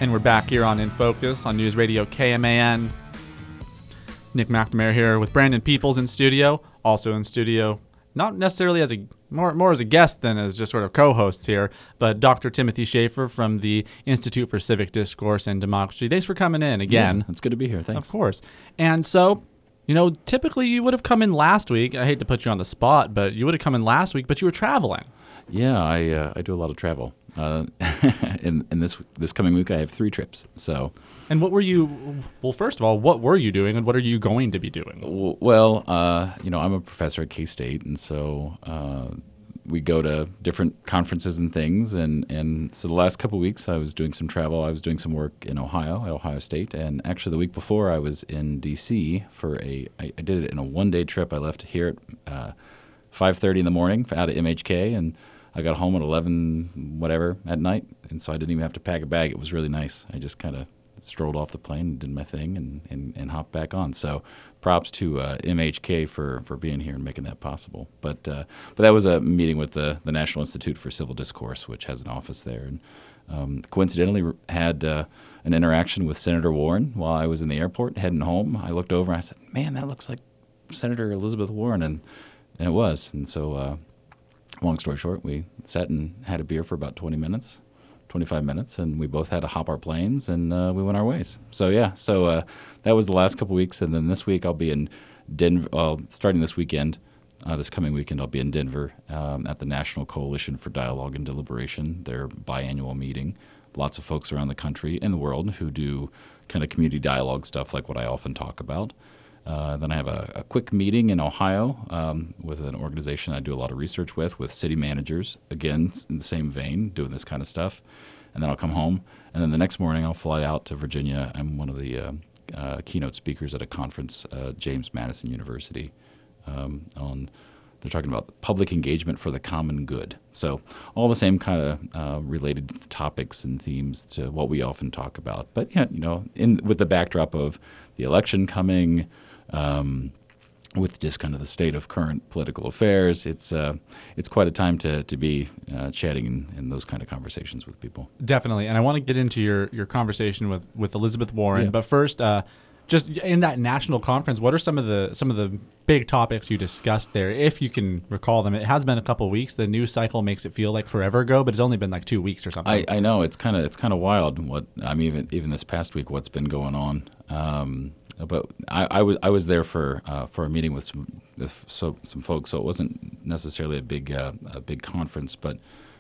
And we're back here on In Focus on News Radio KMAN. Nick McNamara here with Brandon Peoples in studio, also in studio, not necessarily as a more as a guest than as just sort of co-hosts here, but Dr. Timothy Schaefer from the Institute for Civic Discourse and Democracy. Thanks for coming in again. Yeah, it's good to be here. Thanks. Of course. And so, typically you would have come in last week. I hate to put you on the spot, but you would have come in last week, but you were traveling. Yeah, I do a lot of travel. In this coming week, I have 3 trips. So, and what were you? Well, first of all, what were you doing, and what are you going to be doing? Well, I'm a professor at K-State, and so we go to different conferences and things. And so the last couple of weeks, I was doing some travel. I was doing some work in Ohio, at Ohio State, and actually the week before, I was in D.C. for I did it in a one-day trip. I left here at 5:30 in the morning out of MHK, and I got home at 11 whatever at night, and so I didn't even have to pack a bag. It was really nice. I just kind of strolled off the plane and did my thing and hopped back on. So props to MHK for being here and making that possible. But that was a meeting with the National Institute for Civil Discourse, which has an office there, and coincidentally had an interaction with Senator Warren while I was in the airport heading home. I looked over and I said, "Man, that looks like Senator Elizabeth Warren," and it was. And so long story short, we sat and had a beer for about 25 minutes, and we both had to hop our planes, and we went our ways. So, that was the last couple weeks, and then this week I'll be in Denver. Starting this weekend, this coming weekend, I'll be in Denver at the National Coalition for Dialogue and Deliberation, their biannual meeting. Lots of folks around the country and the world who do kind of community dialogue stuff like what I often talk about. Then I have a quick meeting in Ohio with an organization I do a lot of research with city managers, again, in the same vein, doing this kind of stuff. And then I'll come home, and then the next morning I'll fly out to Virginia. I'm one of the keynote speakers at a conference, James Madison University, they're talking about public engagement for the common good. So all the same kind of related topics and themes to what we often talk about. But, with the backdrop of the election coming, with just kind of the state of current political affairs, it's quite a time to be chatting in those kind of conversations with people. Definitely, and I want to get into your conversation with Elizabeth Warren. Yeah. But first, just in that national conference, what are some of the big topics you discussed there, if you can recall them? It has been a couple of weeks. The news cycle makes it feel like forever ago, but it's only been like 2 weeks or something. I know it's kind of wild. Even this past week, what's been going on. But I was there for a meeting with some folks, so it wasn't necessarily a big conference, but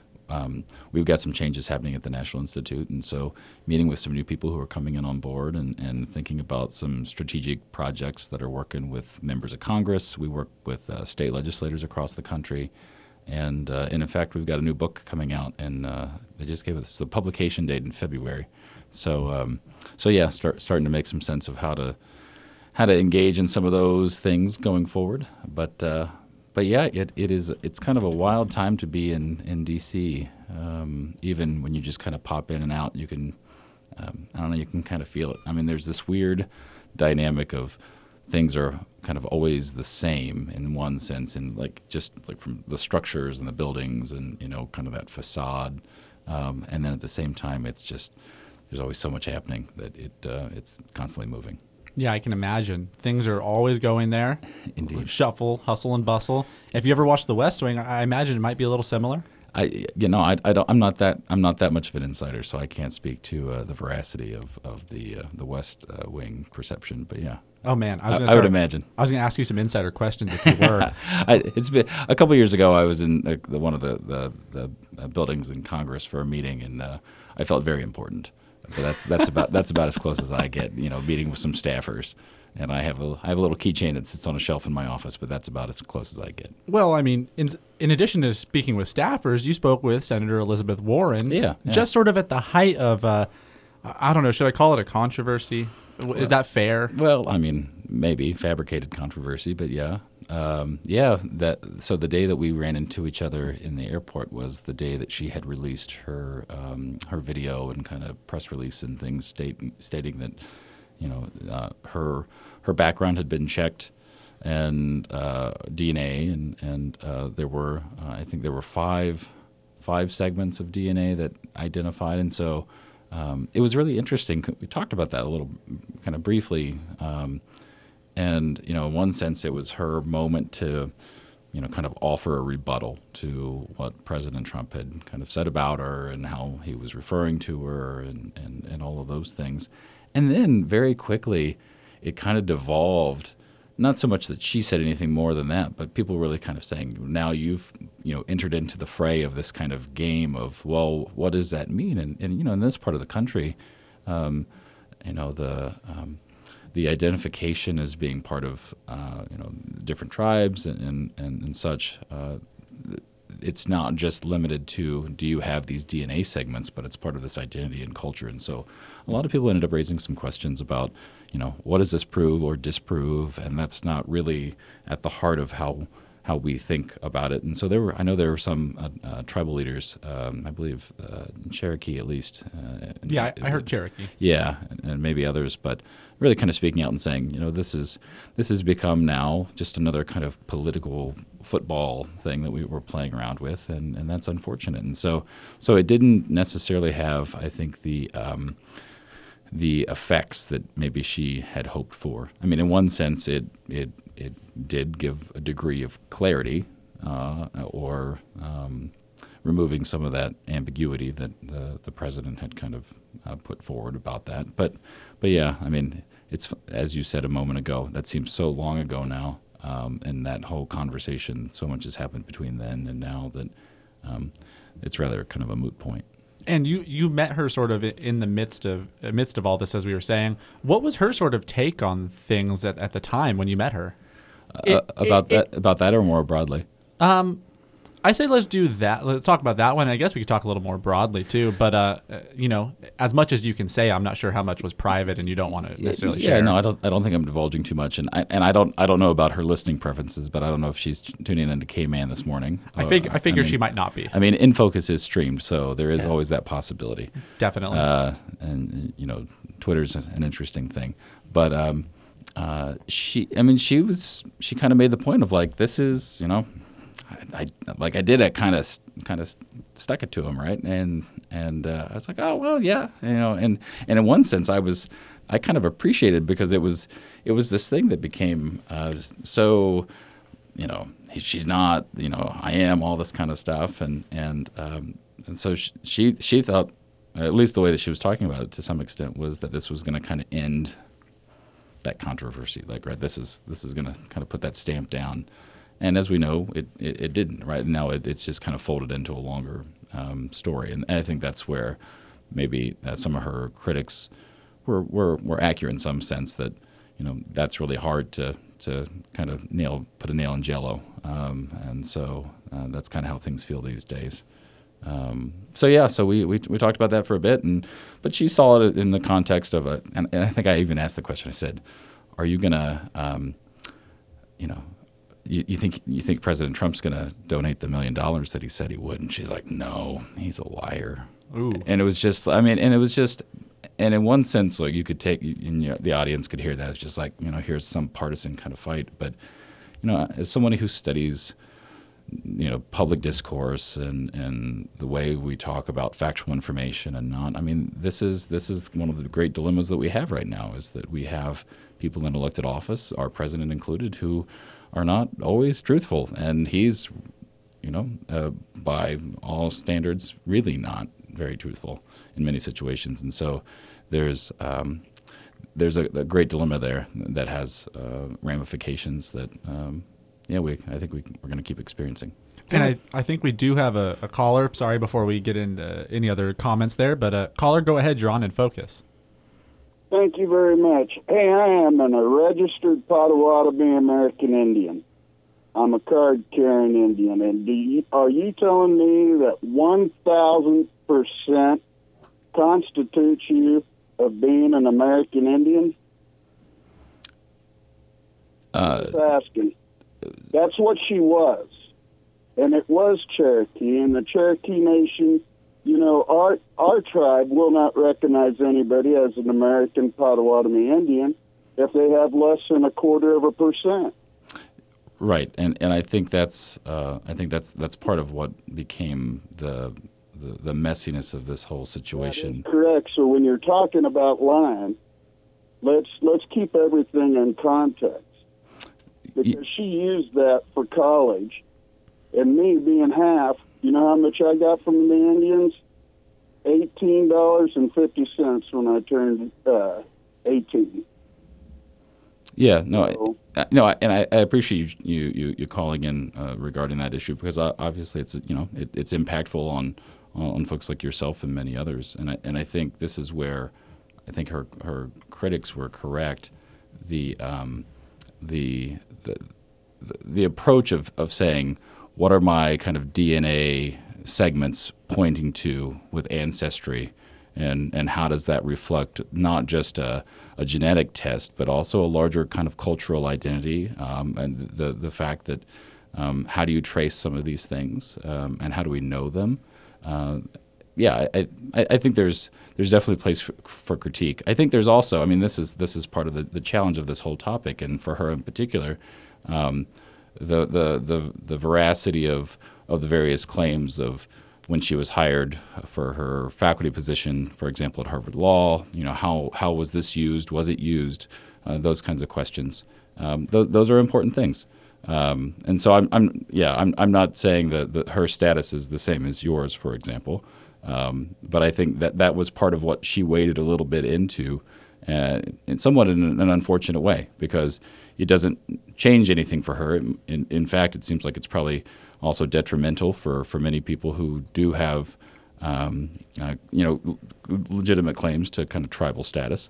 we've got some changes happening at the National Institute, and so meeting with some new people who are coming in on board and thinking about some strategic projects that are working with members of Congress. We work with state legislators across the country, and in fact, we've got a new book coming out, and they just gave us the publication date in February. So starting to make some sense of how to engage in some of those things going forward. But yeah, it's kind of a wild time to be in D.C. Even when you just kind of pop in and out, you can you can kind of feel it. I mean, there's this weird dynamic of things are kind of always the same in one sense, and just from the structures and the buildings and kind of that facade, and then at the same time, it's just there's always so much happening that it's constantly moving. Yeah, I can imagine. Things are always going there. Indeed. Shuffle, hustle, and bustle. If you ever watched The West Wing, I imagine it might be a little similar. I'm not that much of an insider, so I can't speak to the veracity of the West Wing perception. But yeah. Oh man, I would imagine. I was going to ask you some insider questions if you were. It's been a couple of years ago. I was in one of the buildings in Congress for a meeting, and I felt very important. But that's about as close as I get. Meeting with some staffers, and I have a little keychain that sits on a shelf in my office. But that's about as close as I get. Well, I mean, in addition to speaking with staffers, you spoke with Senator Elizabeth Warren. Yeah. Just sort of at the height of, I don't know, should I call it a controversy? Is that fair? Well, I mean, maybe fabricated controversy, but yeah. So the day that we ran into each other in the airport was the day that she had released her video and kind of press release and things stating that her background had been checked and DNA and there were I think there were five segments of DNA that identified, and so it was really interesting. We talked about that a little kind of briefly. And, in one sense, it was her moment to, kind of offer a rebuttal to what President Trump had kind of said about her and how he was referring to her and all of those things. And then very quickly, it kind of devolved, not so much that she said anything more than that, but people really kind of saying, now you've, entered into the fray of this kind of game of, well, what does that mean? And in this part of the country, the identification as being part of different tribes and such. It's not just limited to do you have these DNA segments, but it's part of this identity and culture. And so a lot of people ended up raising some questions about, what does this prove or disprove? And that's not really at the heart of how we think about it. And so I know there were some tribal leaders, I believe Cherokee at least. I heard Cherokee. Yeah, and maybe others, but really kind of speaking out and saying, this has become now just another kind of political football thing that we were playing around with, and that's unfortunate. And so it didn't necessarily have, I think, the effects that maybe she had hoped for. I mean, in one sense, it did give a degree of clarity or removing some of that ambiguity that the president had kind of put forward about that. But yeah, I mean, it's, as you said a moment ago, that seems so long ago now, and that whole conversation, so much has happened between then and now that it's rather kind of a moot point. And you met her sort of in the midst of all this, as we were saying. What was her sort of take on things at the time when you met her? About that, or more broadly? I say let's do that. Let's talk about that one. I guess we could talk a little more broadly too. But as much as you can say, I'm not sure how much was private, and you don't want to necessarily share. Yeah, no, I don't think I'm divulging too much, and I don't know about her listening preferences, but I don't know if she's tuning into K-Man this morning. I figure she might not be. I mean, In Focus is streamed, so there is always that possibility. Definitely. And Twitter's an interesting thing, but she kind of made the point of like, this is I kind of stuck it to him, right? And I was like, oh well, yeah, and in one sense I kind of appreciated, because it was this thing that became so, she's not, I am, all this kind of stuff, and so she thought, at least the way that she was talking about it to some extent, was that this was going to kind of end that controversy, like, right, this is going to kind of put that stamp down. And as we know, it didn't, right? Now it's just kind of folded into a longer story. And I think that's where maybe some of her critics were accurate in some sense, that, that's really hard to kind of put a nail in Jell-O. And so that's kind of how things feel these days. So we talked about that for a bit, but she saw it in the context of and I think I even asked the question. I said, are you going to, You think President Trump's going to donate the $1 million that he said he would? And she's like, no, he's a liar. Ooh. And it was just, and in one sense, like, you could take, and the audience could hear that. It's just like, here's some partisan kind of fight. But, as somebody who studies, public discourse and the way we talk about factual information and not, this is one of the great dilemmas that we have right now, is that we have people in elected office, our president included, who are not always truthful, and he's, by all standards, really not very truthful in many situations. And so there's a great dilemma there that has ramifications that I think we're going to keep experiencing. And I think we do have a caller. Sorry, before we get into any other comments there, but caller, go ahead. You're on In Focus. Thank you very much. Hey, I am a registered Potawatomi American Indian. I'm a card-carrying Indian. And are you telling me that 1,000% constitutes you of being an American Indian? Just asking. That's what she was. And it was Cherokee. And the Cherokee Nation, our tribe will not recognize anybody as an American Potawatomi Indian if they have less than 0.25%. Right, and I think that's part of what became the the messiness of this whole situation. Correct. So when you're talking about lying, let's keep everything in context, because she used that for college, and me being half. You know how much I got from the Indians? $18.50 when I turned 18. Yeah, no, and I appreciate you calling in regarding that issue, because obviously it's it's impactful on folks like yourself and many others, and I think this is where I think her critics were correct. The approach of saying, what are my kind of DNA segments pointing to with ancestry, and how does that reflect not just a genetic test, but also a larger kind of cultural identity, and the fact that how do you trace some of these things, and how do we know them? I think there's definitely a place for critique. I think there's also, I mean, this is part of the challenge of this whole topic, and for her in particular, the veracity of the various claims of when she was hired for her faculty position, for example, at Harvard Law. How was this used? Was it used? Those kinds of questions. Those are important things. And so I'm not saying that her status is the same as yours, for example. But I think that was part of what she waded a little bit into, in somewhat in an unfortunate way, because it doesn't change anything for her. In fact, it seems like it's probably also detrimental for many people who do have legitimate claims to kind of tribal status.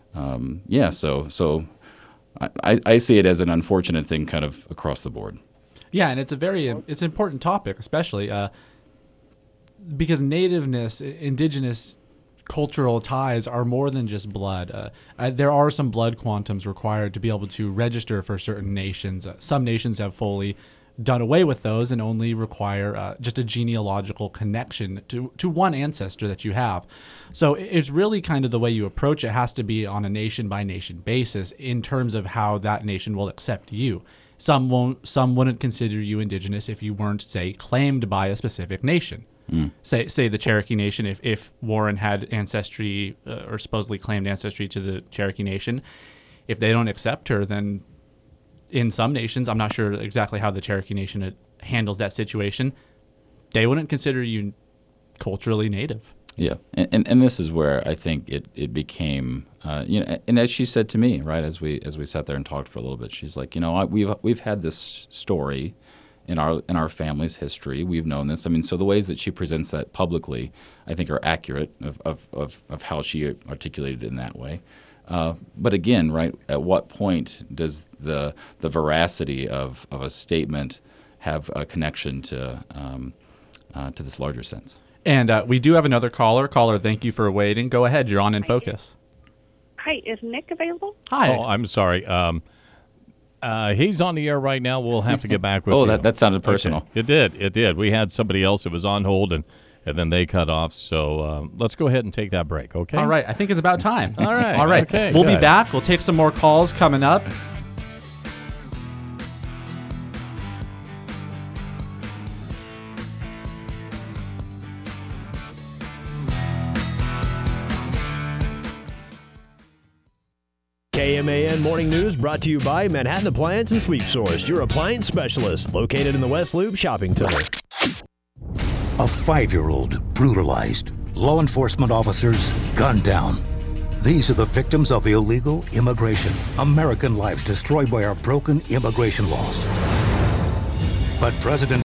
So I see it as an unfortunate thing kind of across the board. Yeah, and it's an important topic, especially because nativeness, indigenous cultural ties are more than just blood. There are some blood quantums required to be able to register for certain nations. Some nations have fully done away with those and only require just a genealogical connection to one ancestor that you have. So it's really kind of the way you approach it has to be on a nation-by-nation basis in terms of how that nation will accept you. Some wouldn't consider you indigenous if you weren't, say, claimed by a specific nation. Say the Cherokee Nation, if Warren had ancestry or supposedly claimed ancestry to the Cherokee Nation, if they don't accept her, then in some nations, I'm not sure exactly how the Cherokee Nation handles that situation, they wouldn't consider you culturally native. Yeah, and this is where I think it became, and as she said to me, right, as we sat there and talked for a little bit, she's like, we've had this story in our family's history. We've known this. I mean, so the ways that she presents that publicly, I think, are accurate of how she articulated it in that way. But again, right, at what point does the veracity of a statement have a connection to this larger sense? And we do have another caller. Caller, thank you for waiting. Go ahead. You're on In Focus. Hi, is Nick available? Hi. Oh, I'm sorry. He's on the air right now. We'll have to get back with you. That sounded personal. Okay. It did. We had somebody else that was on hold, and then they cut off. So let's go ahead and take that break, okay? All right. I think it's about time. All right. All right. Okay, we'll good. be back. We'll take some more calls coming up. KMAN Morning News brought to you by Manhattan Appliance and Sleep Source, your appliance specialist, located in the West Loop Shopping Center. A 5-year-old brutalized. Law enforcement officers gunned down. These are the victims of illegal immigration. American lives destroyed by our broken immigration laws. But President